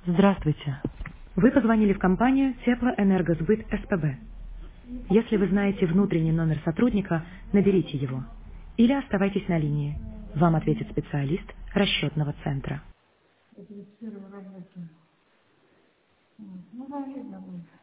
Здравствуйте. Вы позвонили в компанию Теплоэнергосбыт СПБ. Если вы знаете внутренний номер сотрудника, наберите его. Или оставайтесь на линии. Вам ответит специалист расчетного центра. Это ведь первая работа. Вот. Ну, да, видно будет.